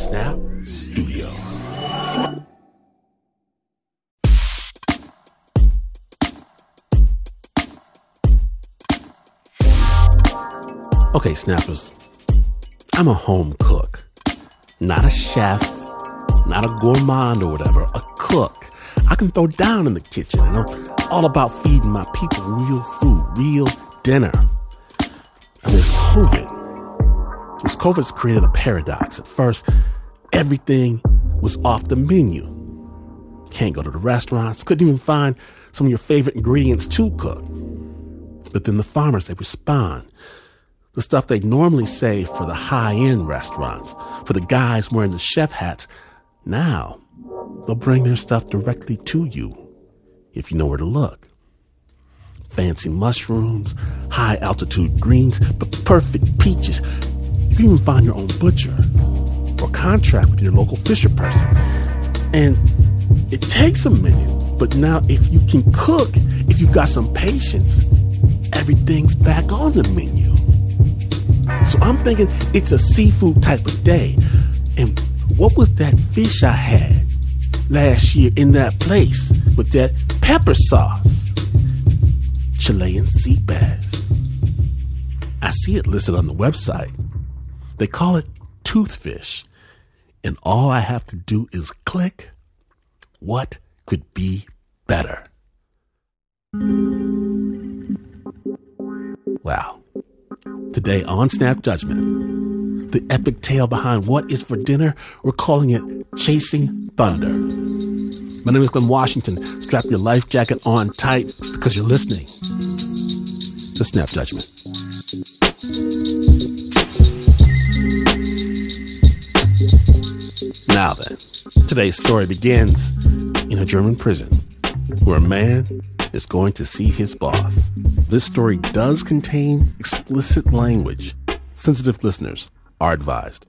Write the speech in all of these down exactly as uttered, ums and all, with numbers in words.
Snap Studios. Okay, Snappers, I'm a home cook. Not a chef, not a gourmand or whatever, a cook. I can throw down in the kitchen, and I'm all about feeding my people real food, real dinner. And there's COVID. This COVID's created a paradox. At first, everything was off the menu. Can't go to the restaurants, couldn't even find some of your favorite ingredients to cook. But then the farmers, they respond. The stuff they normally save for the high-end restaurants, for the guys wearing the chef hats, now they'll bring their stuff directly to you if you know where to look. Fancy mushrooms, high-altitude greens, but perfect peaches. You can even find your own butcher or contract with your local fisher person. And it takes a minute, but now if you can cook, if you've got some patience, everything's back on the menu. So I'm thinking it's a seafood type of day. And what was that fish I had last year in that place with that pepper sauce? Chilean sea bass. I see it listed on the website. They call it toothfish. And all I have to do is click. What could be better? Wow. Today on Snap Judgment, the epic tale behind what is for dinner, we're calling it Chasing Thunder. My name is Glenn Washington. Strap your life jacket on tight because you're listening to Snap Judgment. Now then, today's story begins in a German prison where a man is going to see his boss. This story does contain explicit language. Sensitive listeners are advised.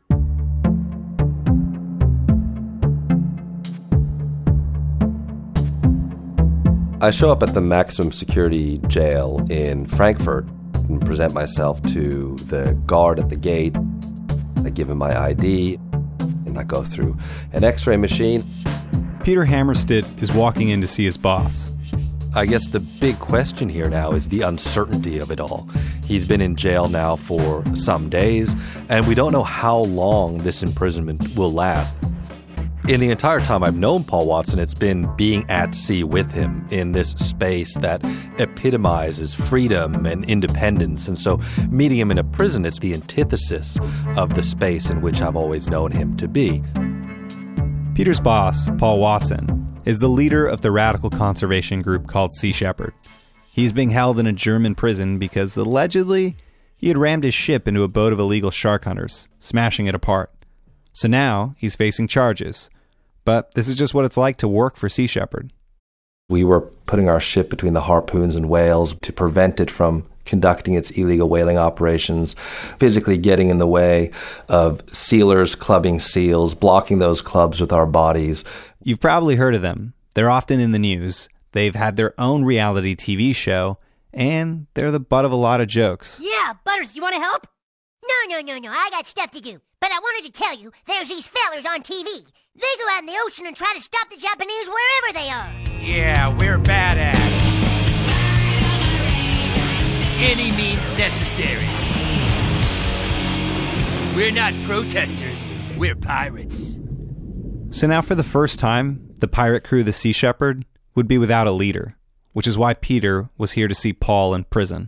I show up at the maximum security jail in Frankfurt and present myself to the guard at the gate. I give him my I D, and I go through an x-ray machine. Peter Hammarstedt is walking in to see his boss. I guess the big question here now is the uncertainty of it all. He's been in jail now for some days, and we don't know how long this imprisonment will last. In the entire time I've known Paul Watson, it's been being at sea with him in this space that epitomizes freedom and independence. And so meeting him in a prison is the antithesis of the space in which I've always known him to be. Peter's boss, Paul Watson, is the leader of the radical conservation group called Sea Shepherd. He's being held in a German prison because allegedly he had rammed his ship into a boat of illegal shark hunters, smashing it apart. So now he's facing charges. But this is just what it's like to work for Sea Shepherd. We were putting our ship between the harpoons and whales to prevent it from conducting its illegal whaling operations, physically getting in the way of sealers clubbing seals, blocking those clubs with our bodies. You've probably heard of them. They're often in the news. They've had their own reality T V show, and they're the butt of a lot of jokes. Yeah, Butters, you want to help? No, no, no, no, I got stuff to do. But I wanted to tell you, there's these fellers on T V. They go out in the ocean and try to stop the Japanese wherever they are. Yeah, we're badass. Any means necessary. We're not protesters, we're pirates. So now for the first time, the pirate crew of the Sea Shepherd would be without a leader, which is why Peter was here to see Paul in prison.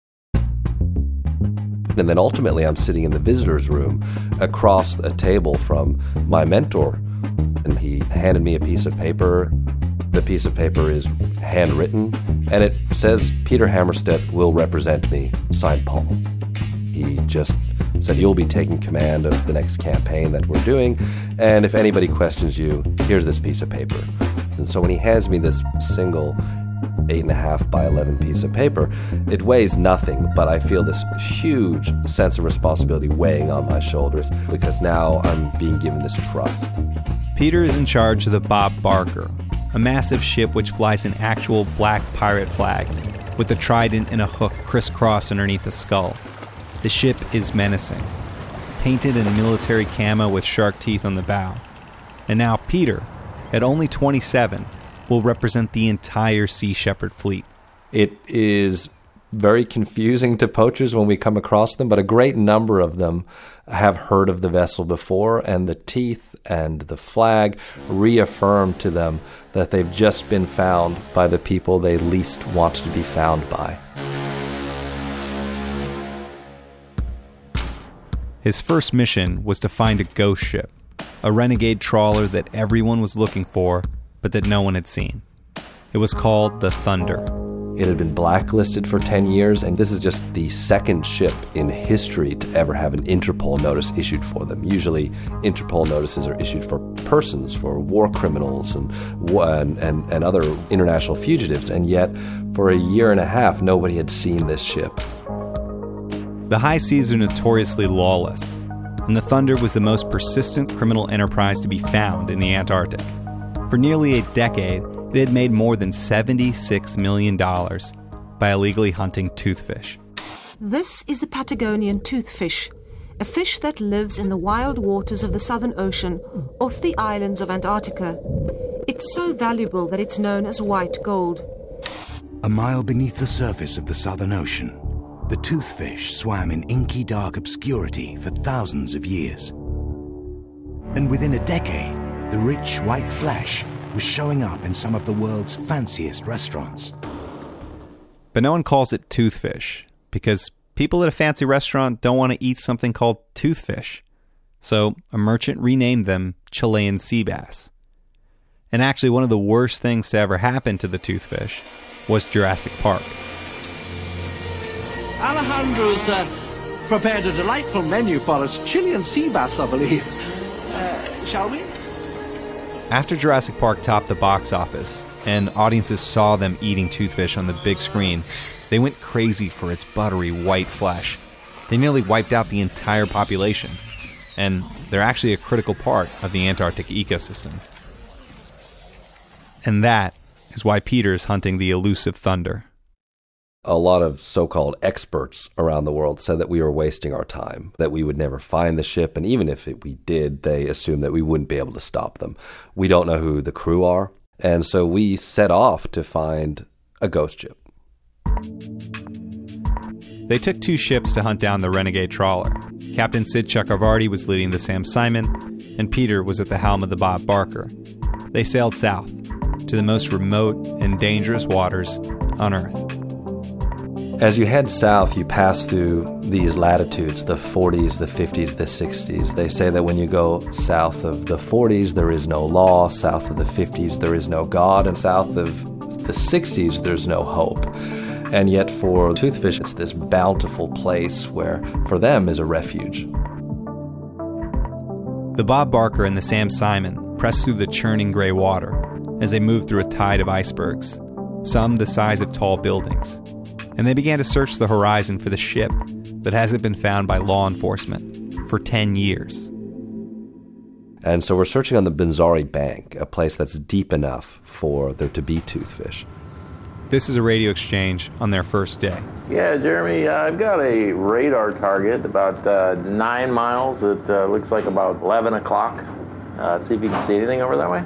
And then ultimately I'm sitting in the visitor's room across a table from my mentor. And he handed me a piece of paper. The piece of paper is handwritten, and it says, Peter Hammarstedt will represent me, signed Paul. He just said, you'll be taking command of the next campaign that we're doing, and if anybody questions you, here's this piece of paper. And so when he hands me this single eight and a half by eleven piece of paper, it weighs nothing, but I feel this huge sense of responsibility weighing on my shoulders because now I'm being given this trust. Peter is in charge of the Bob Barker, a massive ship which flies an actual black pirate flag with a trident and a hook crisscrossed underneath the skull. The ship is menacing. painted in military camo with shark teeth on the bow. And now Peter, at only twenty-seven, will represent the entire Sea Shepherd fleet. It is very confusing to poachers when we come across them, but a great number of them have heard of the vessel before, and the teeth and the flag reaffirm to them that they've just been found by the people they least want to be found by. His first mission was to find a ghost ship, a renegade trawler that everyone was looking for, but that no one had seen. It was called the Thunder. It had been blacklisted for ten years, and this is just the second ship in history to ever have an Interpol notice issued for them. Usually, Interpol notices are issued for persons, for war criminals and, and, and, and other international fugitives, and yet, for a year and a half, nobody had seen this ship. The high seas are notoriously lawless, and the Thunder was the most persistent criminal enterprise to be found in the Antarctic. For nearly a decade, it had made more than seventy-six million dollars by illegally hunting toothfish. This is the Patagonian toothfish, a fish that lives in the wild waters of the Southern Ocean off the islands of Antarctica. It's so valuable that it's known as white gold. A mile beneath the surface of the Southern Ocean, the toothfish swam in inky dark obscurity for thousands of years. And within a decade, the rich white flesh was showing up in some of the world's fanciest restaurants. But no one calls it toothfish, because people at a fancy restaurant don't want to eat something called toothfish. So a merchant renamed them Chilean sea bass. And actually, one of the worst things to ever happen to the toothfish was Jurassic Park. Alejandro's uh, prepared a delightful menu for us. Chilean sea bass, I believe. Uh, shall we? After Jurassic Park topped the box office, and audiences saw them eating toothfish on the big screen, they went crazy for its buttery white flesh. They nearly wiped out the entire population, and they're actually a critical part of the Antarctic ecosystem. And that is why Peter's hunting the elusive Thunder. A lot of so-called experts around the world said that we were wasting our time, that we would never find the ship, and even if it, we did, they assumed that we wouldn't be able to stop them. We don't know who the crew are, and so we set off to find a ghost ship. They took two ships to hunt down the renegade trawler. Captain Sid Chakravarti was leading the Sam Simon, and Peter was at the helm of the Bob Barker. They sailed south, to the most remote and dangerous waters on Earth. As you head south, you pass through these latitudes, the forties, the fifties, the sixties. They say that when you go south of the forties, there is no law. South of the fifties, there is no God. And south of the sixties, there's no hope. And yet for toothfish, it's this bountiful place where, for them, is a refuge. The Bob Barker and the Sam Simon pressed through the churning gray water as they moved through a tide of icebergs, some the size of tall buildings. And they began to search the horizon for the ship that hasn't been found by law enforcement for ten years. And so we're searching on the Benzari Bank, a place that's deep enough for there to be toothfish. This is a radio exchange on their first day. Yeah, Jeremy, uh, I've got a radar target about uh, nine miles. It uh, looks like about eleven o'clock. Uh, see if you can see anything over that way.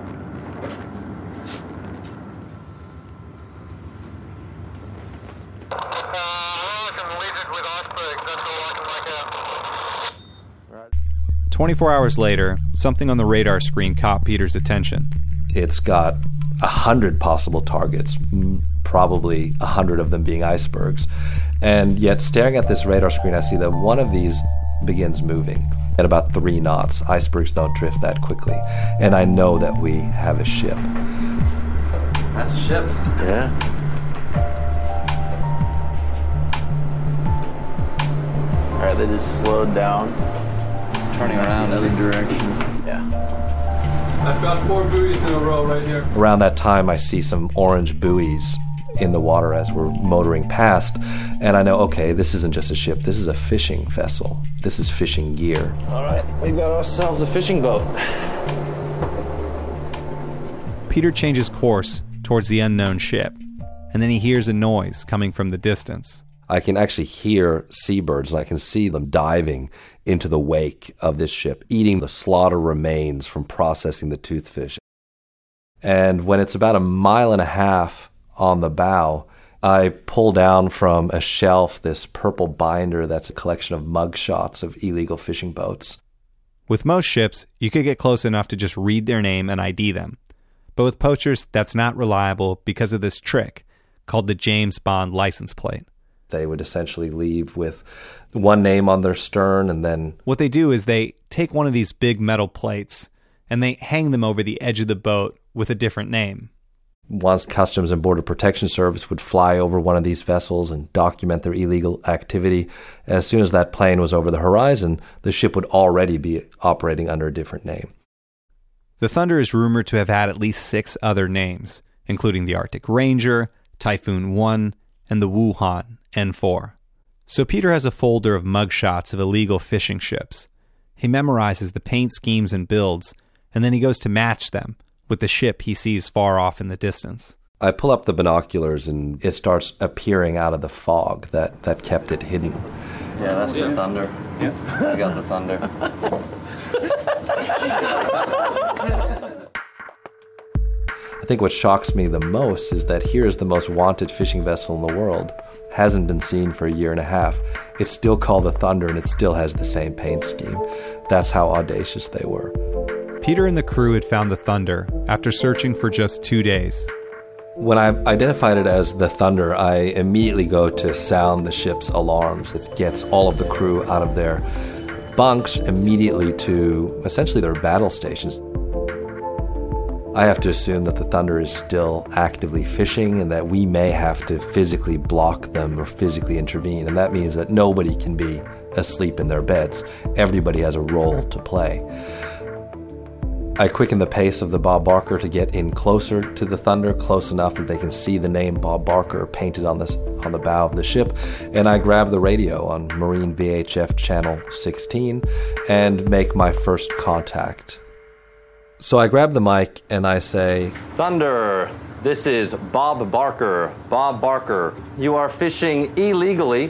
twenty-four hours later, something on the radar screen caught Peter's attention. It's got a hundred possible targets, probably a hundred of them being icebergs. And yet, staring at this radar screen, I see that one of these begins moving at about three knots. Icebergs don't drift that quickly. And I know that we have a ship. That's a ship. Yeah. All right, they just slowed down. Turning around in another direction. Yeah. I've got four buoys in a row right here. Around that time, I see some orange buoys in the water as we're motoring past, and I know, okay, this isn't just a ship. This is a fishing vessel. This is fishing gear. All right, we've got ourselves a fishing boat. Peter changes course towards the unknown ship, and then he hears a noise coming from the distance. I can actually hear seabirds, and I can see them diving into the wake of this ship, eating the slaughter remains from processing the toothfish. And when it's about a mile and a half on the bow, I pull down from a shelf this purple binder that's a collection of mugshots of illegal fishing boats. With most ships, you could get close enough to just read their name and I D them. But with poachers, that's not reliable because of this trick called the James Bond license plate. They would essentially leave with one name on their stern, and then... What they do is they take one of these big metal plates and they hang them over the edge of the boat with a different name. Once Customs and Border Protection Service would fly over one of these vessels and document their illegal activity, as soon as that plane was over the horizon, the ship would already be operating under a different name. The Thunder is rumored to have had at least six other names, including the Arctic Ranger, Typhoon one, and the Wuhan N four. So Peter has a folder of mugshots of illegal fishing ships. He memorizes the paint schemes and builds, and then he goes to match them with the ship he sees far off in the distance. I pull up the binoculars and it starts appearing out of the fog that, that kept it hidden. Yeah, that's the Thunder. Yeah. I got the Thunder. I think what shocks me the most is that here's the most wanted fishing vessel in the world. Hasn't been seen for a year and a half. It's still called the Thunder, and it still has the same paint scheme. That's how audacious they were. Peter and the crew had found the Thunder after searching for just two days. When I identified it as the Thunder, I immediately go to sound the ship's alarms. That gets all of the crew out of their bunks immediately to essentially their battle stations. I have to assume that the Thunder is still actively fishing and that we may have to physically block them or physically intervene. And that means that nobody can be asleep in their beds. Everybody has a role to play. I quicken the pace of the Bob Barker to get in closer to the Thunder, close enough that they can see the name Bob Barker painted on this on the bow of the ship, and I grab the radio on Marine V H F channel sixteen and make my first contact. So I grab the mic and I say, Thunder, this is Bob Barker. Bob Barker, you are fishing illegally.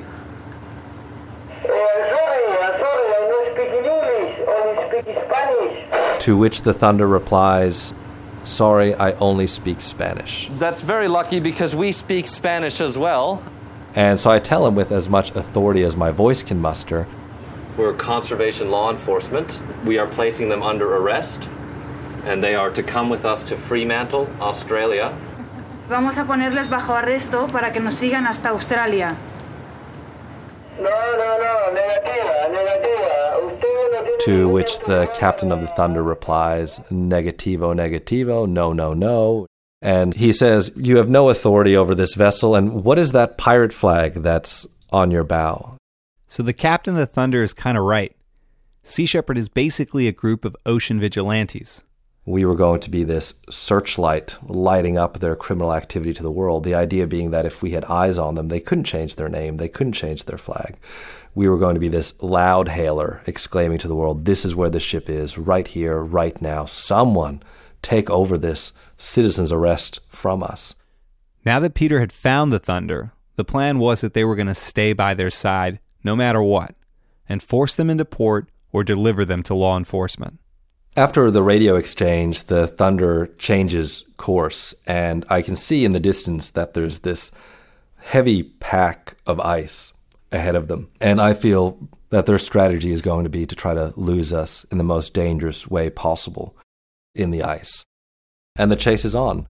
Uh, sorry, I'm sorry, I don't speak in English, only speak Spanish. To which the Thunder replies, sorry, I only speak Spanish. That's very lucky because we speak Spanish as well. And so I tell him with as much authority as my voice can muster. We're conservation law enforcement. We are placing them under arrest, and they are to come with us to Fremantle, Australia. Vamos a ponerles bajo arresto para que nos sigan hasta Australia. No, no, no, negativa, negativa. Usted no tiene... To which the captain of the Thunder replies, negativo, negativo, no, no, no. And he says, you have no authority over this vessel, and what is that pirate flag that's on your bow? So the captain of the Thunder is kind of right. Sea Shepherd is basically a group of ocean vigilantes. We were going to be this searchlight lighting up their criminal activity to the world. The idea being that if we had eyes on them, they couldn't change their name, they couldn't change their flag. We were going to be this loud hailer exclaiming to the world, this is where the ship is, right here, right now. Someone take over this citizen's arrest from us. Now that Peter had found the Thunder, the plan was that they were going to stay by their side no matter what, and force them into port or deliver them to law enforcement. After the radio exchange, the Thunder changes course, and I can see in the distance that there's this heavy pack of ice ahead of them. And I feel that their strategy is going to be to try to lose us in the most dangerous way possible in the ice. And the chase is on.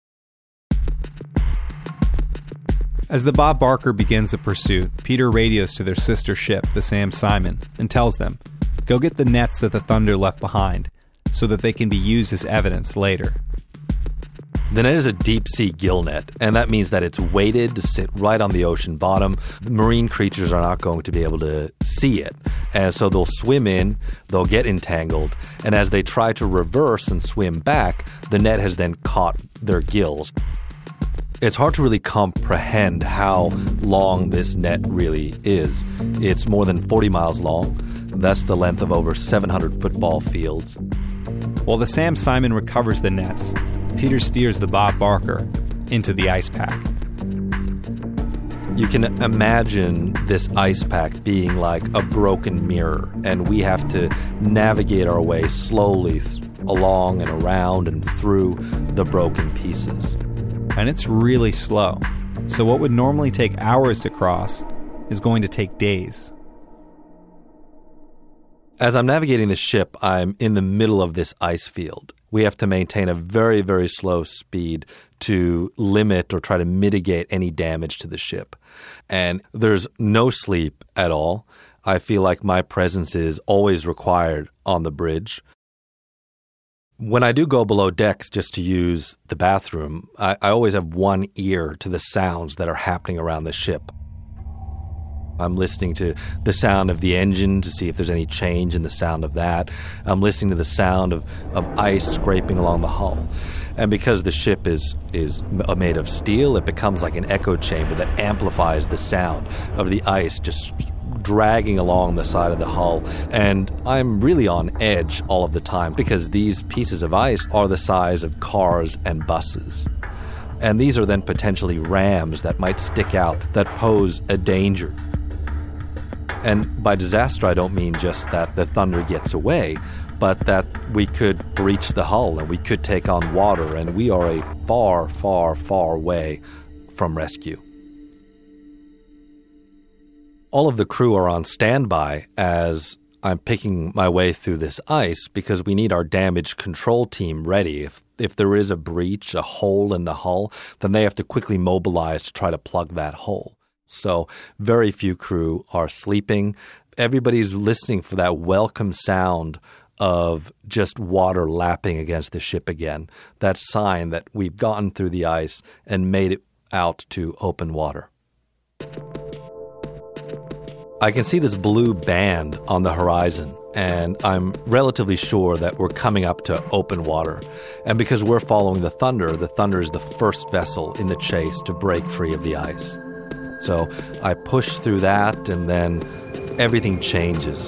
As the Bob Barker begins the pursuit, Peter radios to their sister ship, the Sam Simon, and tells them, go get the nets that the Thunder left behind, so that they can be used as evidence later. The net is a deep-sea gill net, and that means that it's weighted to sit right on the ocean bottom. Marine creatures are not going to be able to see it, and so they'll swim in, they'll get entangled, and as they try to reverse and swim back, the net has then caught their gills. It's hard to really comprehend how long this net really is. It's more than forty miles long. That's the length of over seven hundred football fields. While the Sam Simon recovers the nets, Peter steers the Bob Barker into the ice pack. You can imagine this ice pack being like a broken mirror, and we have to navigate our way slowly th- along and around and through the broken pieces. And it's really slow. So what would normally take hours to cross is going to take days. As I'm navigating the ship, I'm in the middle of this ice field. We have to maintain a very, very slow speed to limit or try to mitigate any damage to the ship. And there's no sleep at all. I feel like my presence is always required on the bridge. When I do go below decks just to use the bathroom, I, I always have one ear to the sounds that are happening around the ship. I'm listening to the sound of the engine to see if there's any change in the sound of that. I'm listening to the sound of, of ice scraping along the hull. And because the ship is, is made of steel, it becomes like an echo chamber that amplifies the sound of the ice just dragging along the side of the hull. And I'm really on edge all of the time because these pieces of ice are the size of cars and buses. And these are then potentially rams that might stick out that pose a danger. And by disaster, I don't mean just that the Thunder gets away, but that we could breach the hull and we could take on water, and we are a far, far, far way from rescue. All of the crew are on standby as I'm picking my way through this ice because we need our damage control team ready. If, if there is a breach, a hole in the hull, then they have to quickly mobilize to try to plug that hole. So very few crew are sleeping. Everybody's listening for that welcome sound of just water lapping against the ship again. That sign that we've gotten through the ice and made it out to open water. I can see this blue band on the horizon, and I'm relatively sure that we're coming up to open water. And because we're following the Thunder, the Thunder is the first vessel in the chase to break free of the ice. So I push through that, and then everything changes.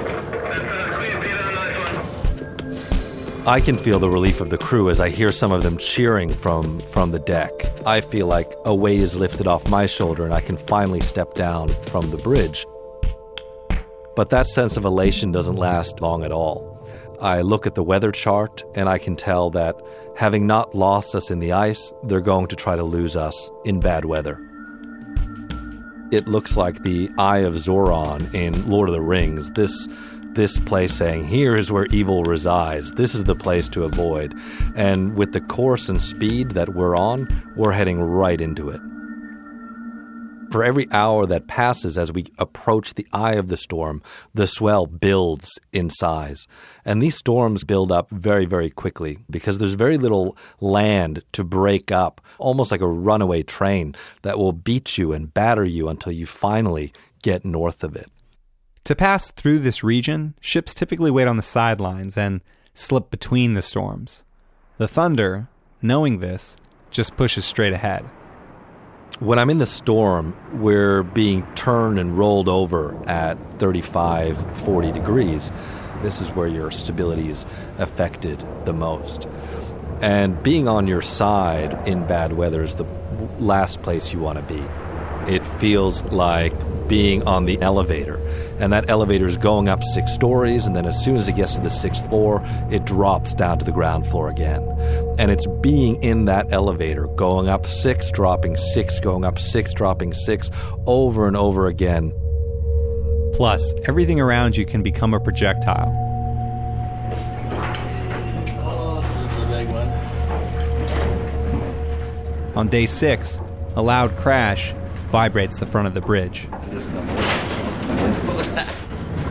I can feel the relief of the crew as I hear some of them cheering from, from the deck. I feel like a weight is lifted off my shoulder, and I can finally step down from the bridge. But that sense of elation doesn't last long at all. I look at the weather chart, and I can tell that having not lost us in the ice, they're going to try to lose us in bad weather. It looks like the Eye of Sauron in Lord of the Rings. This, this place saying, here is where evil resides. This is the place to avoid. And with the course and speed that we're on, we're heading right into it. For every hour that passes as we approach the eye of the storm, the swell builds in size. And these storms build up very, very quickly because there's very little land to break up, almost like a runaway train that will beat you and batter you until you finally get north of it. To pass through this region, ships typically wait on the sidelines and slip between the storms. The Thunder, knowing this, just pushes straight ahead. When I'm in the storm, we're being turned and rolled over at thirty-five, forty degrees. This is where your stability is affected the most. And being on your side in bad weather is the last place you want to be. It feels like being on the elevator. And that elevator is going up six stories, and then as soon as it gets to the sixth floor, it drops down to the ground floor again. And it's being in that elevator, going up six, dropping six, going up six, dropping six, over and over again. Plus, everything around you can become a projectile. Oh, this is a big one. On day six, a loud crash vibrates the front of the bridge. What was that?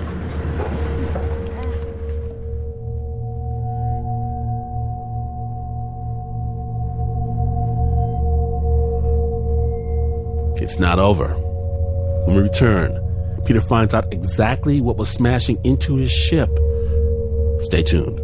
It's not over. When we return, Peter finds out exactly what was smashing into his ship. Stay tuned.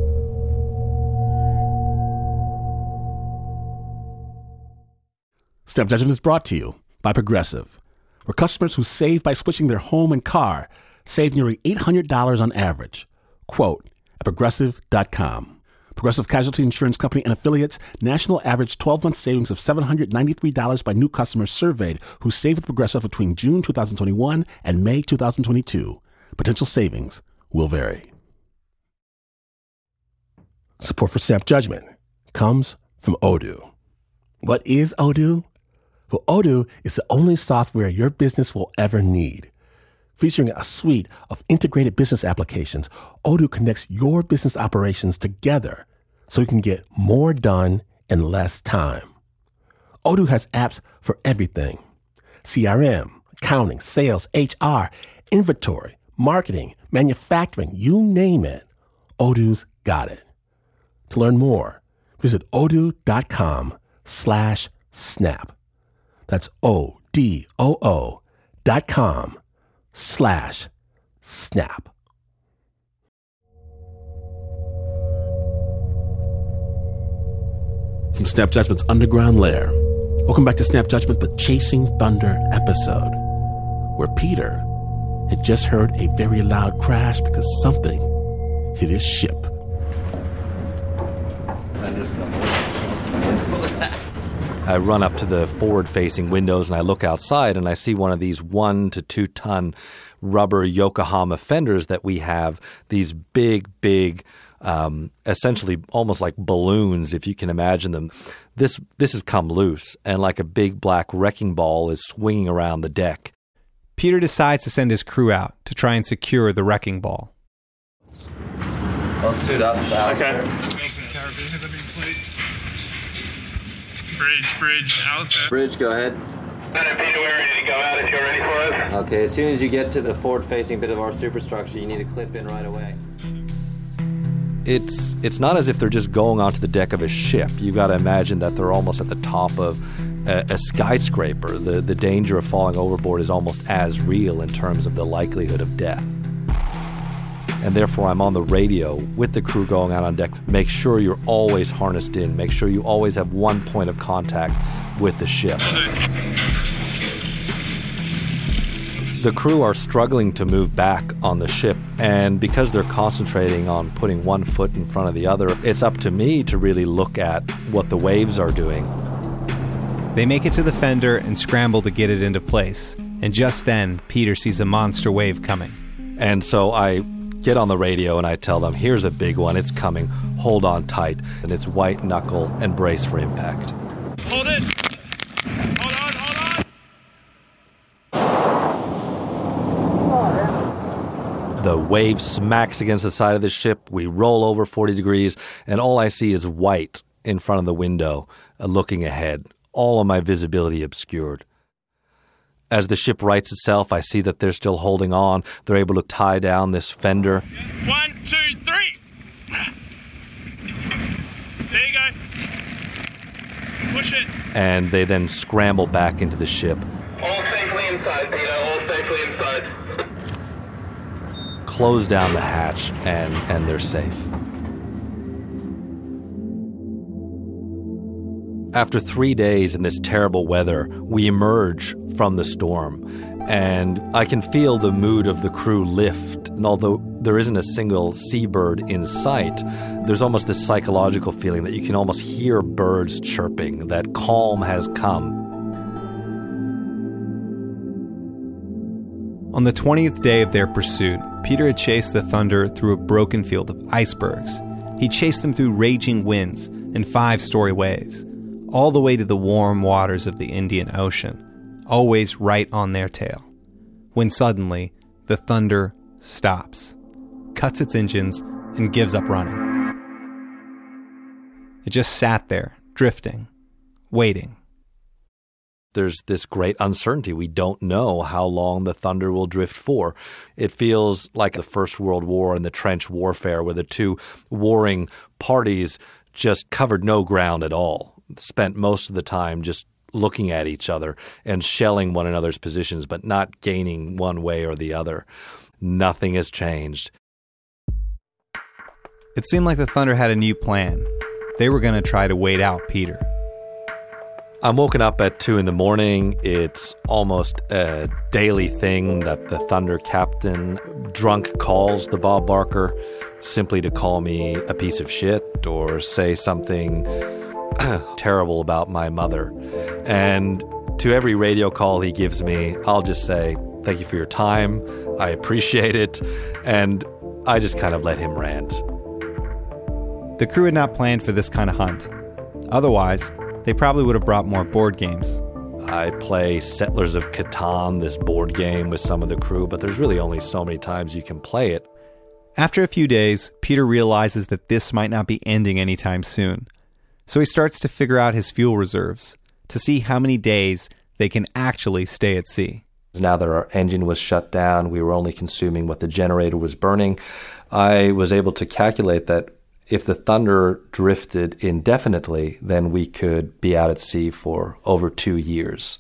Snap Judgment is brought to you by Progressive, where customers who save by switching their home and car save nearly eight hundred dollars on average. Quote at progressive dot com. Progressive Casualty Insurance Company and affiliates, national average twelve-month savings of seven hundred ninety-three dollars by new customers surveyed who saved with Progressive between June twenty twenty-one and May twenty twenty-two. Potential savings will vary. Support for Snap Judgment comes from Odoo. What is Odoo? Well, Odoo is the only software your business will ever need. Featuring a suite of integrated business applications, Odoo connects your business operations together so you can get more done in less time. Odoo has apps for everything: C R M, accounting, sales, H R, inventory, marketing, manufacturing, you name it. Odoo's got it. To learn more, visit odoo.com slash snap. That's O-D-O-O dot com slash snap. From Snap Judgment's underground lair, welcome back to Snap Judgment, the Chasing Thunder episode, where Peter had just heard a very loud crash because something hit his ship. I run up to the forward-facing windows and I look outside and I see one of these one to two ton rubber Yokohama fenders that we have, these big, big, um, essentially almost like balloons, if you can imagine them. This this has come loose, and like a big black wrecking ball is swinging around the deck. Peter decides to send his crew out to try and secure the wrecking ball. I'll suit up. Okay. Wilson, carabiner, please. Bridge, bridge, Alistair. Bridge, go ahead. Peter, we're ready to go out if you're ready for us. Okay, as soon as you get to the forward-facing bit of our superstructure, you need to clip in right away. It's it's not as if they're just going onto the deck of a ship. You got to imagine that they're almost at the top of a, a skyscraper. The the danger of falling overboard is almost as real in terms of the likelihood of death. And therefore, I'm on the radio with the crew going out on deck. Make sure you're always harnessed in. Make sure you always have one point of contact with the ship. The crew are struggling to move back on the ship, and because they're concentrating on putting one foot in front of the other, it's up to me to really look at what the waves are doing. They make it to the fender and scramble to get it into place. And just then, Peter sees a monster wave coming. And so I get on the radio and I tell them, here's a big one, it's coming, hold on tight. And it's white knuckle and brace for impact. Hold it! Hold on, hold on! The wave smacks against the side of the ship, we roll over forty degrees, and all I see is white in front of the window, uh, looking ahead. All of my visibility obscured. As the ship rights itself, I see that they're still holding on. They're able to tie down this fender. One, two, three. There you go. Push it. And they then scramble back into the ship. All safely inside, Peter. All safely inside. Close down the hatch, and, and they're safe. After three days in this terrible weather, we emerge from the storm, and I can feel the mood of the crew lift. And although there isn't a single seabird in sight, there's almost this psychological feeling that you can almost hear birds chirping, that calm has come. On the twentieth day of their pursuit, Peter had chased the Thunder through a broken field of icebergs. He chased them through raging winds and five-story waves, all the way to the warm waters of the Indian Ocean, always right on their tail. When suddenly, the Thunder stops, cuts its engines, and gives up running. It just sat there, drifting, waiting. There's this great uncertainty. We don't know how long the Thunder will drift for. It feels like the First World War and the trench warfare, where the two warring parties just covered no ground at all. Spent most of the time just looking at each other and shelling one another's positions, but not gaining one way or the other. Nothing has changed. It seemed like the Thunder had a new plan. They were going to try to wait out Peter. I'm woken up at two in the morning. It's almost a daily thing that the Thunder captain drunk calls the Bob Barker simply to call me a piece of shit or say something terrible about my mother. And to every radio call he gives me, I'll just say, thank you for your time. I appreciate it. And I just kind of let him rant. The crew had not planned for this kind of hunt. Otherwise, they probably would have brought more board games. I play Settlers of Catan, this board game, with some of the crew, but there's really only so many times you can play it. After a few days, Peter realizes that this might not be ending anytime soon. So he starts to figure out his fuel reserves to see how many days they can actually stay at sea. Now that our engine was shut down, we were only consuming what the generator was burning. I was able to calculate that if the Thunder drifted indefinitely, then we could be out at sea for over two years.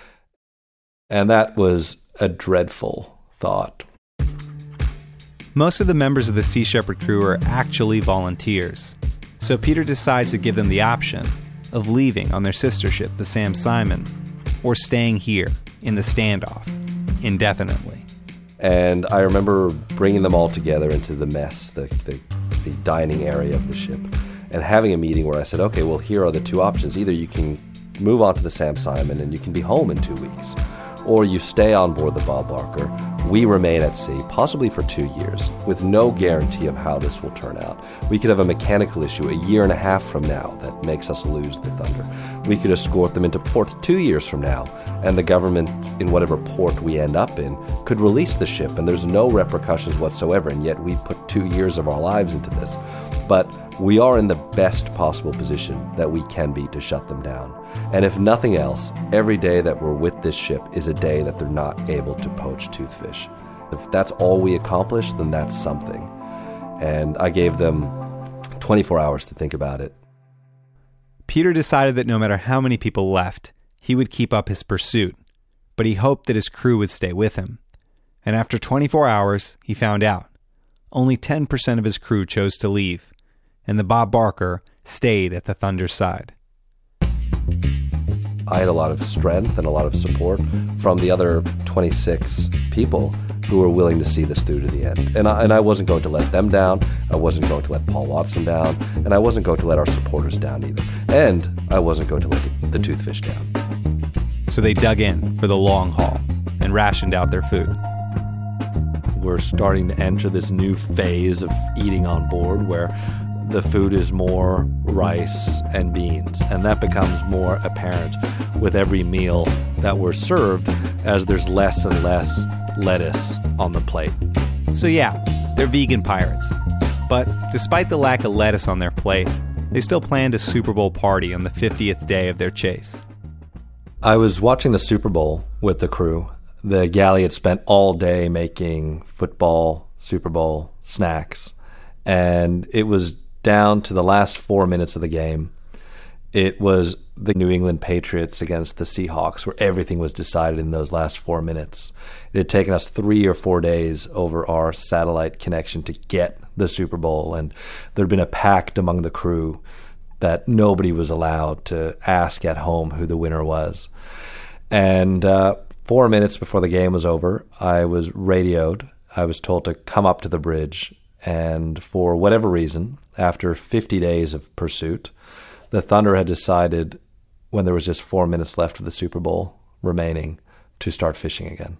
And that was a dreadful thought. Most of the members of the Sea Shepherd crew are actually volunteers. So Peter decides to give them the option of leaving on their sister ship, the Sam Simon, or staying here in the standoff indefinitely. And I remember bringing them all together into the mess, the, the, the dining area of the ship, and having a meeting where I said, okay, well, here are the two options. Either you can move on to the Sam Simon and you can be home in two weeks, or you stay on board the Bob Barker. We remain at sea, possibly for two years, with no guarantee of how this will turn out. We could have a mechanical issue a year and a half from now that makes us lose the Thunder. We could escort them into port two years from now, and the government, in whatever port we end up in, could release the ship, and there's no repercussions whatsoever, and yet we've put two years of our lives into this. But we are in the best possible position that we can be to shut them down. And if nothing else, every day that we're with this ship is a day that they're not able to poach toothfish. If that's all we accomplish, then that's something. And I gave them twenty-four hours to think about it. Peter decided that no matter how many people left, he would keep up his pursuit, but he hoped that his crew would stay with him. And after twenty-four hours, he found out. Only ten percent of his crew chose to leave, and the Bob Barker stayed at the Thunder's side. I had a lot of strength and a lot of support from the other twenty-six people who were willing to see this through to the end. And I, and I wasn't going to let them down. I wasn't going to let Paul Watson down. And I wasn't going to let our supporters down either. And I wasn't going to let the, the toothfish down. So they dug in for the long haul and rationed out their food. We're starting to enter this new phase of eating on board where the food is more rice and beans, and that becomes more apparent with every meal that we're served as there's less and less lettuce on the plate. So yeah, they're vegan pirates. But despite the lack of lettuce on their plate, they still planned a Super Bowl party on the fiftieth day of their chase. I was watching the Super Bowl with the crew. The galley had spent all day making football, Super Bowl snacks, and it was down to the last four minutes of the game. It was the New England Patriots against the Seahawks, where everything was decided in those last four minutes. It had taken us three or four days over our satellite connection to get the Super Bowl, and there had been a pact among the crew that nobody was allowed to ask at home who the winner was. And uh, four minutes before the game was over, I was radioed. I was told to come up to the bridge, and for whatever reason, after fifty days of pursuit, the Thunder had decided, when there was just four minutes left of the Super Bowl remaining, to start fishing again.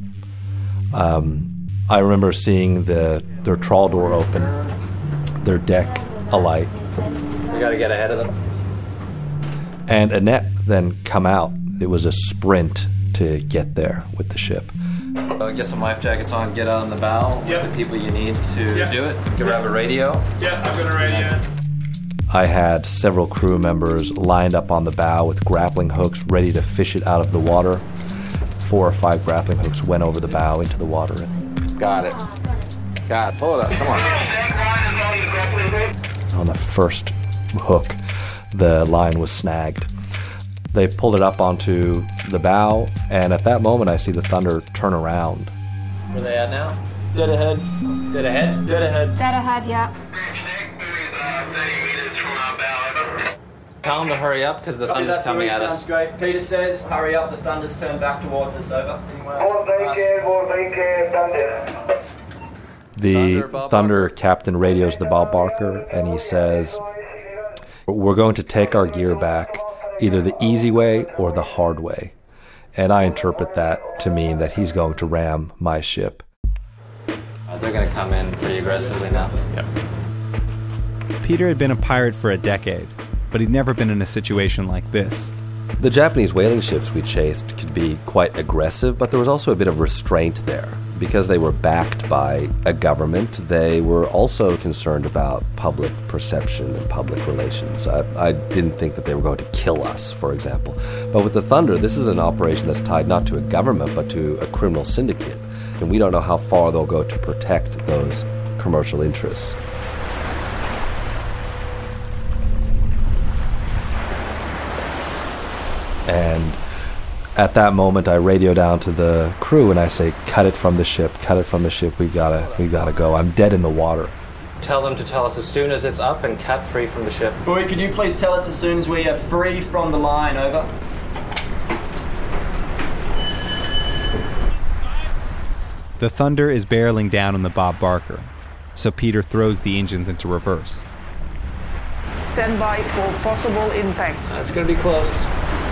Um, I remember seeing the their trawl door open, their deck alight. We got to get ahead of them. And a net then come out. It was a sprint to get there with the ship. Uh, get some life jackets on, get on the bow Yep. with the people you need to Yep. do it. Grab a radio. Yeah, I've got a radio. I had several crew members lined up on the bow with grappling hooks ready to fish it out of the water. Four or five grappling hooks went over the bow into the water. Got it. Got it. Pull it up. Come on. On the first hook, the line was snagged. They pulled it up onto the bow, and at that moment I see the Thunder turn around. Where they at now? Dead ahead. Dead ahead? Dead ahead. Dead ahead, yeah. Tell them to hurry up because the Copy thunder's that, coming Louis, at sounds us. great. Peter says, hurry up, the thunder's turned back towards us, over. The Thunder captain radios the Bob Barker, and he says, we're going to take our gear back either the easy way or the hard way. And I interpret that to mean that he's going to ram my ship. Uh, they're going to come in pretty aggressively now. Yep. Peter had been a pirate for a decade, but he'd never been in a situation like this. The Japanese whaling ships we chased could be quite aggressive, but there was also a bit of restraint there. Because they were backed by a government, they were also concerned about public perception and public relations. I, I didn't think that they were going to kill us, for example. But with the Thunder, this is an operation that's tied not to a government, but to a criminal syndicate. And we don't know how far they'll go to protect those commercial interests. And at that moment, I radio down to the crew and I say, cut it from the ship, cut it from the ship, we've gotta, we've gotta go. I'm dead in the water. Tell them to tell us as soon as it's up and cut free from the ship. Boy, can you please tell us as soon as we are free from the line, over? The Thunder is barreling down on the Bob Barker, so Peter throws the engines into reverse. Stand by for possible impact. That's going to be close.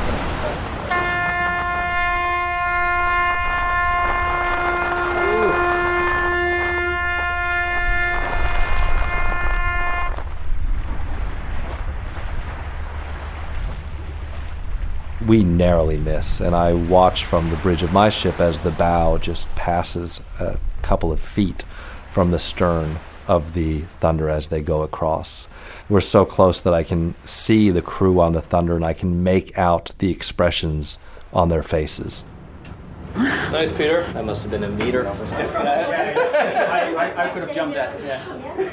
We narrowly miss, and I watch from the bridge of my ship as the bow just passes a couple of feet from the stern of the Thunder as they go across. We're so close that I can see the crew on the Thunder, and I can make out the expressions on their faces. Nice, Peter. That must have been a meter. I, I, I could have jumped that, yeah.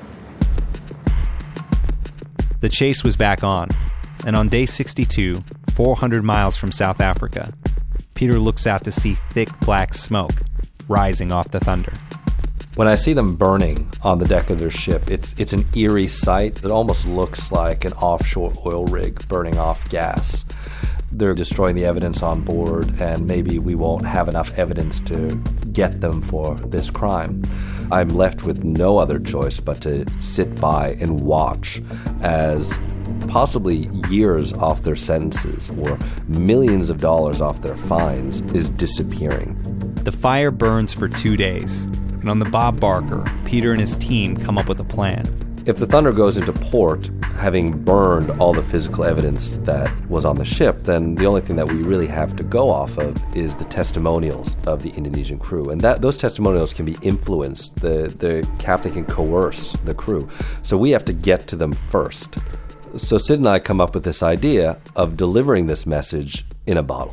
The chase was back on, and on day sixty-two, four hundred miles from South Africa, Peter looks out to see thick black smoke rising off the Thunder. When I see them burning on the deck of their ship, it's it's an eerie sight. It almost looks like an offshore oil rig burning off gas. They're destroying the evidence on board, and maybe we won't have enough evidence to get them for this crime. I'm left with no other choice but to sit by and watch as possibly years off their sentences or millions of dollars off their fines is disappearing. The fire burns for two days, and on the Bob Barker, Peter and his team come up with a plan. If the Thunder goes into port, having burned all the physical evidence that was on the ship, then the only thing that we really have to go off of is the testimonials of the Indonesian crew. And that those testimonials can be influenced. The, the captain can coerce the crew. So we have to get to them first. So Sid and I come up with this idea of delivering this message in a bottle.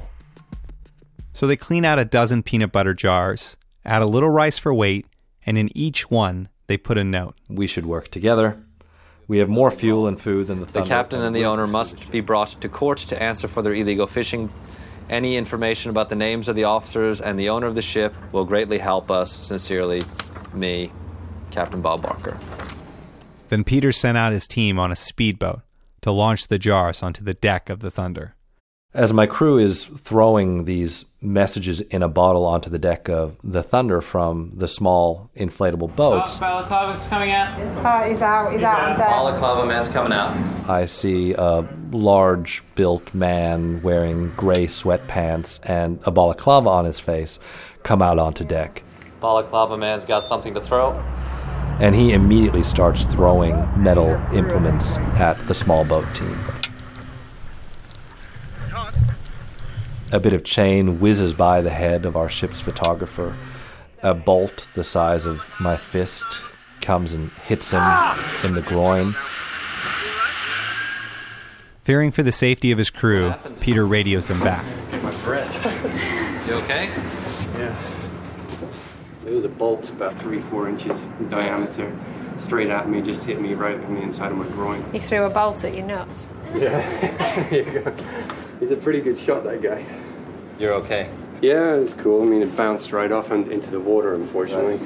So they clean out a dozen peanut butter jars, add a little rice for weight, and in each one, they put a note. We should work together. We have more fuel and food than the Thunder. The captain and the owner must be brought to court to answer for their illegal fishing. Any information about the names of the officers and the owner of the ship will greatly help us. Sincerely, me, Captain Bob Barker. Then Peter sent out his team on a speedboat to launch the jars onto the deck of the Thunder. As my crew is throwing these messages in a bottle onto the deck of the Thunder from the small inflatable boats, Oh, Balaclava's coming out. Oh, he's out, he's out on deck. Balaclava man's coming out. I see a large-built man wearing gray sweatpants and a balaclava on his face come out onto deck. Balaclava man's got something to throw. And he immediately starts throwing metal implements at the small boat team. A bit of chain whizzes by the head of our ship's photographer. A bolt the size of my fist comes and hits him in the groin. Fearing for the safety of his crew, Peter radios them back. Get my breath. You okay? Yeah. It was a bolt about three, four inches in diameter, straight at me, just hit me right on the inside of my groin. He threw a bolt at your nuts. Yeah. There you go. He's a pretty good shot, that guy. You're okay? Yeah, it was cool. I mean, it bounced right off and into the water, unfortunately.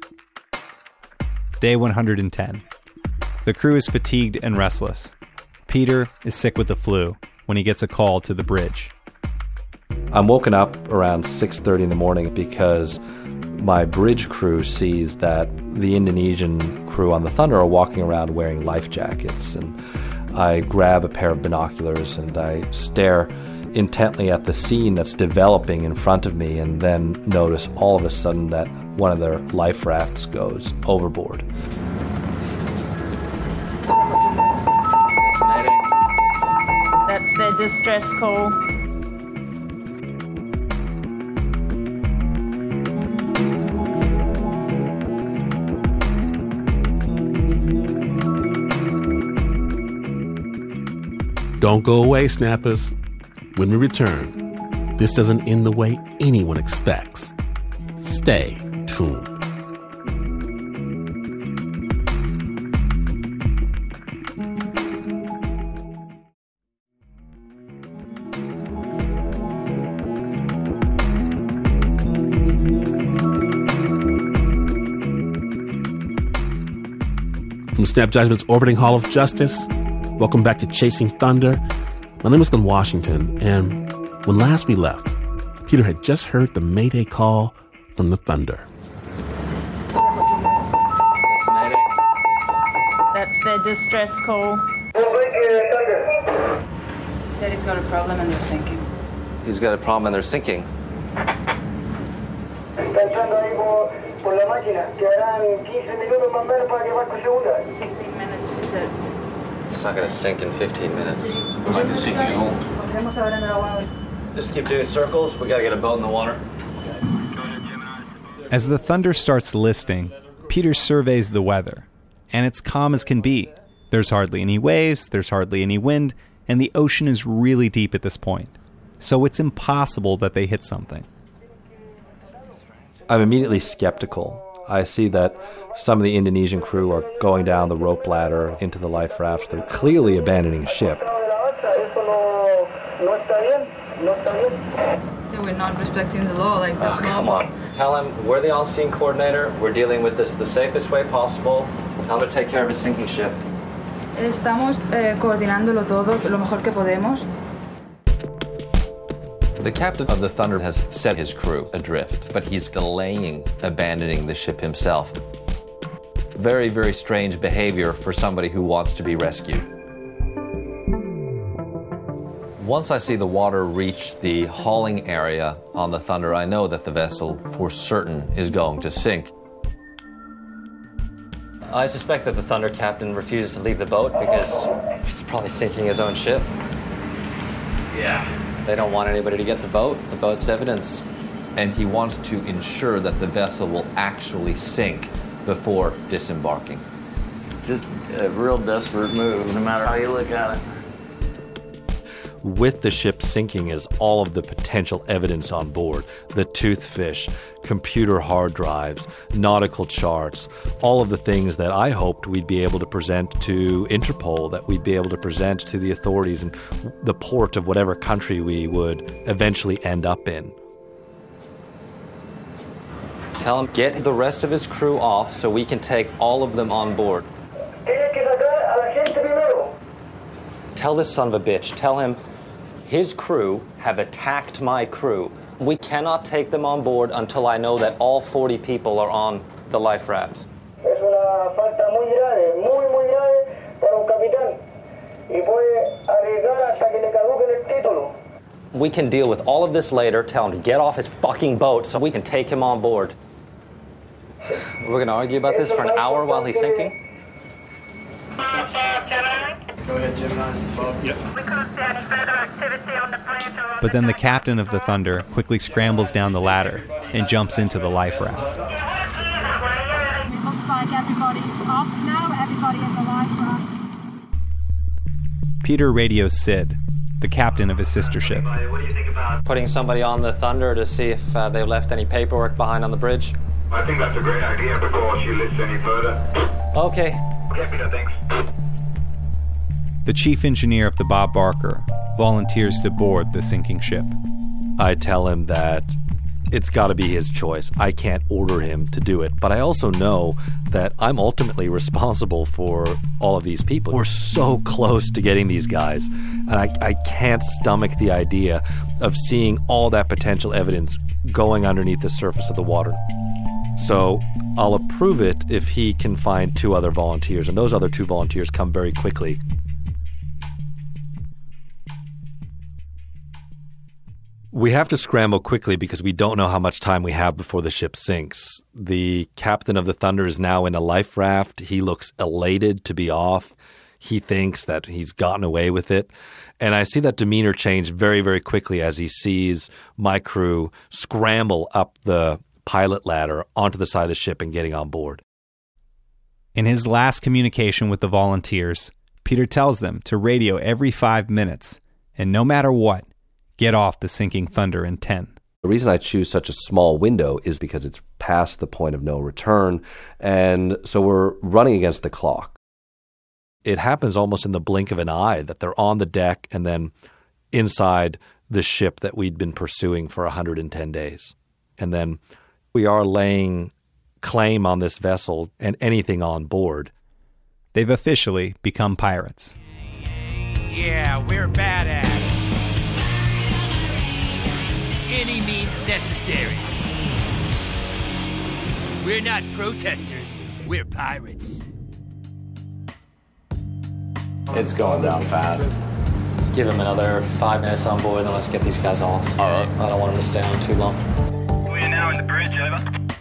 Day one hundred ten. The crew is fatigued and restless. Peter is sick with the flu when he gets a call to the bridge. I'm woken up around six thirty in the morning because my bridge crew sees that the Indonesian crew on the Thunder are walking around wearing life jackets. And I grab a pair of binoculars and I stare intently at the scene that's developing in front of me, and then notice all of a sudden that one of their life rafts goes overboard. That's their distress call. Don't go away, snappers. When we return, this doesn't end the way anyone expects. Stay tuned. From Snap Judgment's Orbiting Hall of Justice, welcome back to Chasing Thunder. My name is Glenn Washington, and when last we left, Peter had just heard the Mayday call from the Thunder. That's Mayday. That's their distress call. He said he's got a problem and they're sinking. He's got a problem and they're sinking. fifteen minutes, he said. It's not going to sink in fifteen minutes. Might be sinking at home. Just keep doing circles. We got to get a boat in the water. As the Thunder starts listing, Peter surveys the weather, and it's calm as can be. There's hardly any waves, there's hardly any wind, and the ocean is really deep at this point. So it's impossible that they hit something. I'm immediately skeptical. I see that some of the Indonesian crew are going down the rope ladder into the life rafts. They're clearly abandoning a ship. So we're not respecting the law, like this Oh, law. come on. Tell him we're the on-scene coordinator. We're dealing with this the safest way possible. Tell him to take care of his sinking ship. Estamos eh, coordinándolo todo lo mejor que podemos. The captain of the Thunder has set his crew adrift, but he's delaying abandoning the ship himself. Very, very strange behavior for somebody who wants to be rescued. Once I see the water reach the hauling area on the Thunder, I know that the vessel for certain is going to sink. I suspect that the Thunder captain refuses to leave the boat because he's probably sinking his own ship. Yeah. They don't want anybody to get the boat. The boat's evidence. And he wants to ensure that the vessel will actually sink before disembarking. It's just a real desperate move, no matter how you look at it. With the ship sinking is all of the potential evidence on board. The toothfish, computer hard drives, nautical charts, all of the things that I hoped we'd be able to present to Interpol, that we'd be able to present to the authorities in the port of whatever country we would eventually end up in. Tell him, get the rest of his crew off so we can take all of them on board. Tell this son of a bitch, tell him his crew have attacked my crew. We cannot take them on board until I know that all forty people are on the life rafts. Es una falta muy grave, muy, muy grave para un capitán. Y puede arriesgar hasta que le caduque el título. We can deal with all of this later. Tell him to get off his fucking boat so we can take him on board. We're going to argue about this for an hour while he's sinking? Go ahead, Gemini. Yep. But then the captain of the Thunder quickly scrambles down the ladder and jumps into the life raft. It looks like everybody's up now. Everybody in the life raft. Peter radios Sid, the captain of his sister ship. Putting somebody on the Thunder to see if uh, they've left any paperwork behind on the bridge? I think that's a great idea before she lifts any further. Okay. Okay, Peter, thanks. The chief engineer of the Bob Barker volunteers to board the sinking ship. I tell him that it's got to be his choice. I can't order him to do it. But I also know that I'm ultimately responsible for all of these people. We're so close to getting these guys, and I, I can't stomach the idea of seeing all that potential evidence going underneath the surface of the water. So I'll approve it if he can find two other volunteers, and those other two volunteers come very quickly. We have to scramble quickly because we don't know how much time we have before the ship sinks. The captain of the Thunder is now in a life raft. He looks elated to be off. He thinks that he's gotten away with it. And I see that demeanor change very, very quickly as he sees my crew scramble up the pilot ladder onto the side of the ship and getting on board. In his last communication with the volunteers, Peter tells them to radio every five minutes, and no matter what, get off the sinking Thunder in ten. The reason I choose such a small window is because it's past the point of no return, and so we're running against the clock. It happens almost in the blink of an eye that they're on the deck and then inside the ship that we'd been pursuing for one hundred ten days. And then we are laying claim on this vessel and anything on board. They've officially become pirates. Yeah, we're badass. Any means necessary. We're not protesters, we're pirates. It's going down fast. Let's give him another five minutes on board, and then let's get these guys off. All right. I don't want them to stay on too long. We're now in the bridge, over.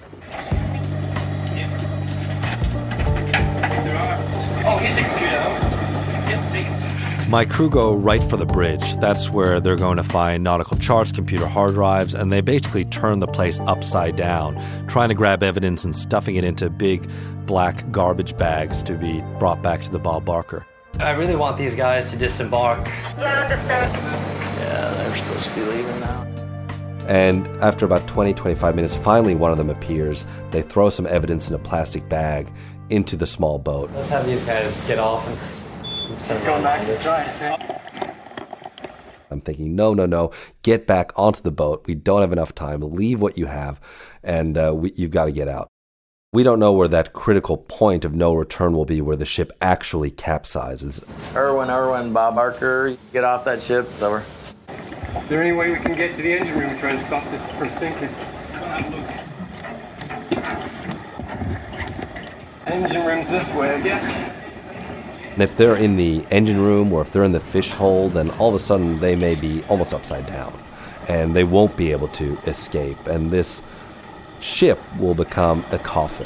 Oh, here's a computer. Yep, take it. My crew go right for the bridge. That's where they're going to find nautical charts, computer hard drives, and they basically turn the place upside down, trying to grab evidence and stuffing it into big black garbage bags to be brought back to the Bob Barker. I really want these guys to disembark. Yeah, they're supposed to be leaving now. And after about twenty, twenty-five minutes, finally one of them appears. They throw some evidence in a plastic bag into the small boat. Let's have these guys get off and send them back inside. I'm thinking, no, no, no, get back onto the boat. We don't have enough time. Leave what you have, and uh, we, you've got to get out. We don't know where that critical point of no return will be where the ship actually capsizes. Irwin, Irwin, Bob Barker, get off that ship. It's over. Is there any way we can get to the engine room and try and stop this from sinking? Engine room's this way, I guess. And if they're in the engine room or if they're in the fish hole, then all of a sudden they may be almost upside down. And they won't be able to escape. And this ship will become a coffin.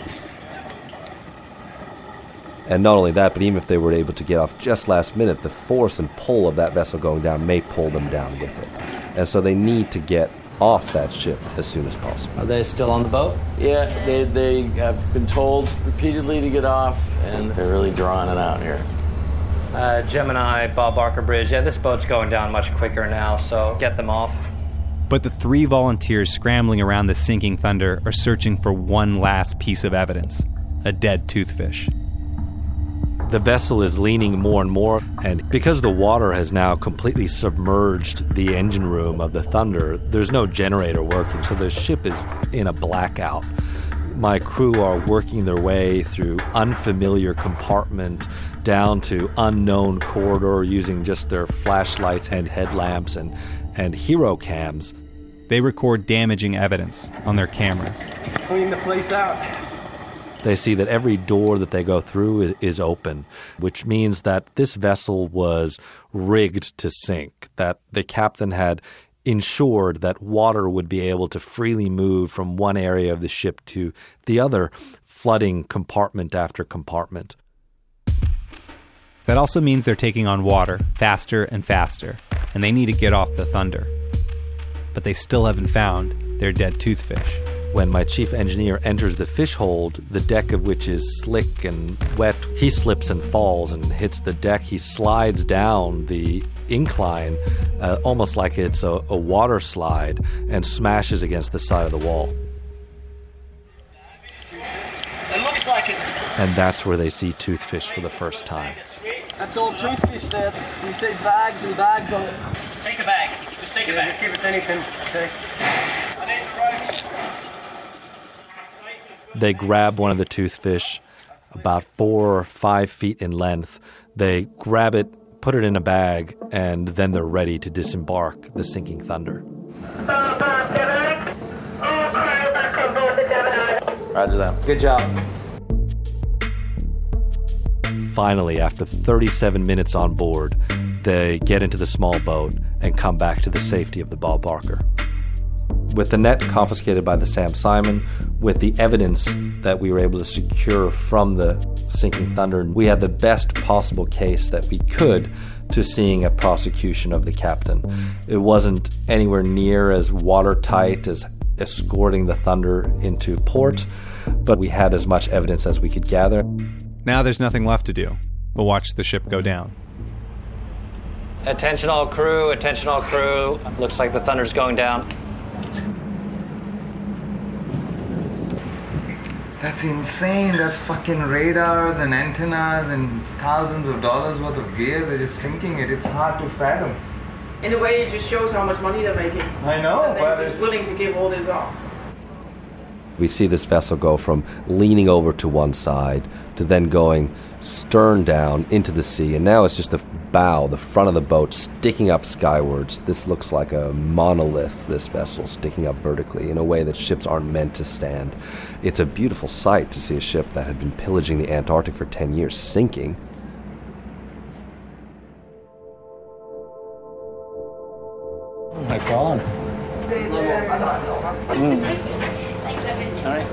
And not only that, but even if they were able to get off just last minute, the force and pull of that vessel going down may pull them down with it. And so they need to get off that ship as soon as possible. Are they still on the boat? Yeah, they, they have been told repeatedly to get off, and they're really drawing it out here. Uh, Gemini, Bob Barker Bridge. Yeah, this boat's going down much quicker now, so get them off. But the three volunteers scrambling around the sinking Thunder are searching for one last piece of evidence, a dead toothfish. The vessel is leaning more and more, and because the water has now completely submerged the engine room of the Thunder, there's no generator working, so the ship is in a blackout. My crew are working their way through unfamiliar compartment down to unknown corridor using just their flashlights and headlamps and, and hero cams. They record damaging evidence on their cameras. Clean the place out. They see that every door that they go through is, is open, which means that this vessel was rigged to sink, that the captain had ensured that water would be able to freely move from one area of the ship to the other, flooding compartment after compartment. That also means they're taking on water faster and faster, and they need to get off the Thunder. But they still haven't found their dead toothfish. When my chief engineer enters the fish hold, the deck of which is slick and wet, he slips and falls and hits the deck. He slides down the incline, uh, almost like it's a, a water slide, and smashes against the side of the wall. It looks like it. And that's where they see toothfish for the first time. That's all toothfish there. We see bags and bags on it. Take a bag. Just take a yeah, bag. Just give us anything. Okay. I need the rope. They grab one of the toothfish about four or five feet in length. They grab it, put it in a bag, and then they're ready to disembark the sinking Thunder. Roger that. Good job. Finally, after thirty-seven minutes on board, they get into the small boat and come back to the safety of the Bob Barker. With the net confiscated by the Sam Simon, with the evidence that we were able to secure from the sinking Thunder, we had the best possible case that we could to seeing a prosecution of the captain. It wasn't anywhere near as watertight as escorting the Thunder into port, but we had as much evidence as we could gather. Now there's nothing left to do but watch the ship go down. Attention all crew, attention all crew. Looks like the Thunder's going down. That's insane. That's fucking radars and antennas and thousands of dollars worth of gear. They're just sinking it. It's hard to fathom. In a way, it just shows how much money they're making. I know, and they're but just it's... willing to give all this up. We see this vessel go from leaning over to one side to then going stern down into the sea. And now it's just the bow, the front of the boat, sticking up skywards. This looks like a monolith, this vessel, sticking up vertically in a way that ships aren't meant to stand. It's a beautiful sight to see a ship that had been pillaging the Antarctic for ten years sinking. Oh my God. Mm. All right.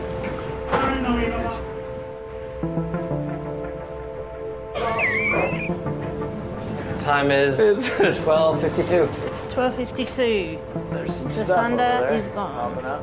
Time is twelve fifty-two. twelve fifty-two. There's some the stuff Thunder over there. is gone. Popping up.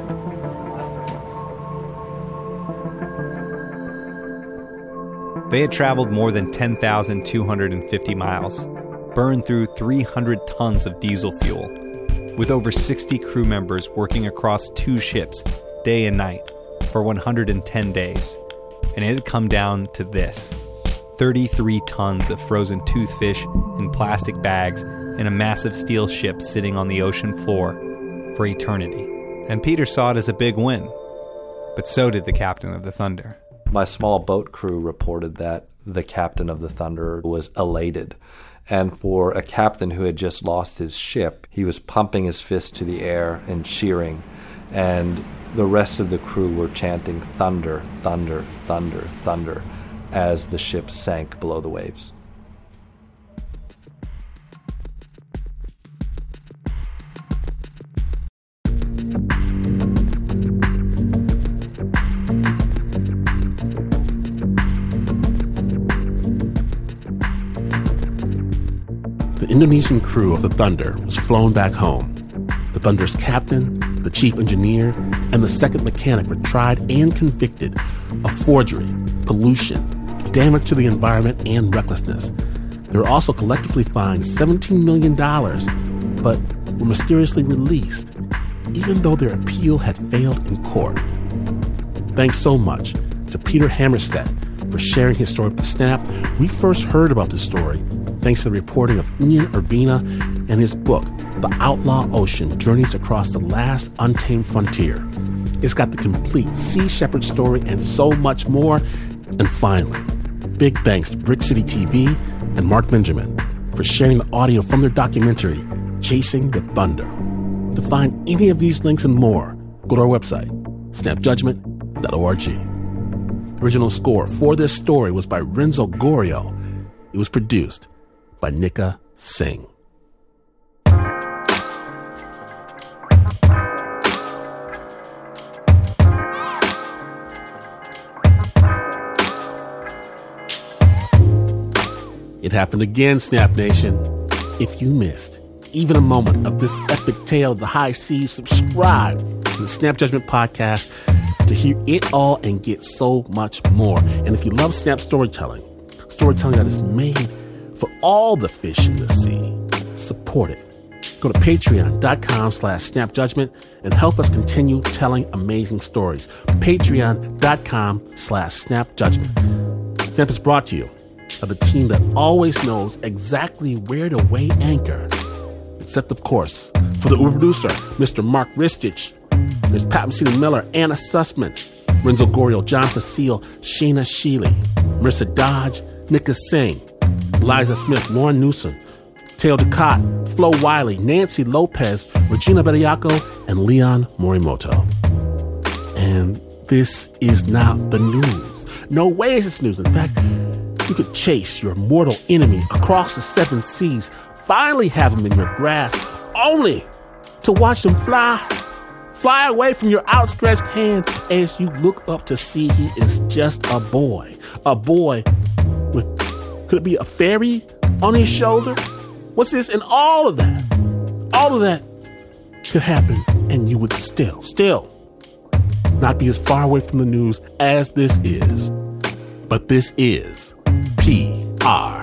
They had traveled more than ten thousand two hundred fifty miles, burned through three hundred tons of diesel fuel, with over sixty crew members working across two ships, day and night, for one hundred ten days. And it had come down to this: thirty-three tons of frozen toothfish in plastic bags in a massive steel ship sitting on the ocean floor for eternity. And Peter saw it as a big win, but so did the captain of the Thunder. My small boat crew reported that the captain of the Thunder was elated. And for a captain who had just lost his ship, he was pumping his fist to the air and cheering. And the rest of the crew were chanting thunder, thunder, thunder, thunder as the ship sank below the waves. The Indonesian crew of the Thunder was flown back home. The Thunder's captain, the chief engineer, and the second mechanic were tried and convicted of forgery, pollution, damage to the environment, and recklessness. They were also collectively fined seventeen million dollars, but were mysteriously released, even though their appeal had failed in court. Thanks so much to Peter Hammerstedt for sharing his story with the Snap. We first heard about this story thanks to the reporting of Ian Urbina and his book, The Outlaw Ocean, Journeys Across the Last Untamed Frontier. It's got the complete Sea Shepherd story and so much more. And finally, big thanks to Brick City T V and Mark Benjamin for sharing the audio from their documentary, Chasing the Thunder. To find any of these links and more, go to our website, snap judgment dot org. The original score for this story was by Renzo Gorio. It was produced by Nika Singh. It happened again, Snap Nation. If you missed even a moment of this epic tale of the high seas, subscribe to the Snap Judgment Podcast to hear it all and get so much more. And if you love Snap storytelling, storytelling that is made for all the fish in the sea, support it. Go to patreon.com slash snapjudgment and help us continue telling amazing stories. Patreon.com slash snapjudgment. Snap is brought to you by the team that always knows exactly where to weigh anchor. Except, of course, for the Uber producer, Mister Mark Ristich. There's Pat Messina-Miller, Anna Sussman, Renzo Gorio, John Facile, Sheena Shealy, Marissa Dodge, Nika Singh, Liza Smith, Lauren Newsom, Teo Ducott, Flo Wiley, Nancy Lopez, Regina Bediaco, and Leon Morimoto. And this is not the news. No way is this news. In fact, you could chase your mortal enemy across the seven seas, finally have him in your grasp, only to watch him fly, fly away from your outstretched hand as you look up to see he is just a boy. A boy with, could it be a fairy on his shoulder? What's this? And all of that, all of that could happen, and you would still, still not be as far away from the news as this is. But this is P R